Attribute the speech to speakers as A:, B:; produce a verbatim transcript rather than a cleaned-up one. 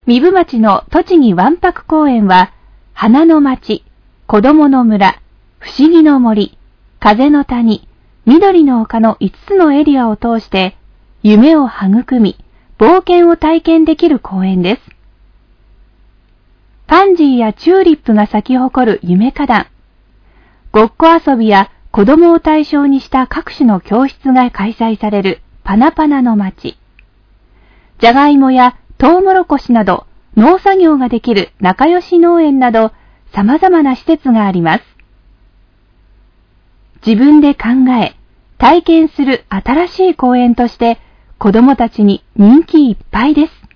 A: 壬生町の栃木わんぱく公園は、花の町、子供の村、不思議の森、風の谷、緑の丘のいつつのエリアを通して、夢を育み、冒険を体験できる公園です。パンジーやチューリップが咲き誇る夢花壇、ごっこ遊びや子供を対象にした各種の教室が開催されるパナパナの町、じゃがいもやトウモロコシなど農作業ができる仲良し農園など様々な施設があります。自分で考え、体験する新しい公園として子供たちに人気いっぱいです。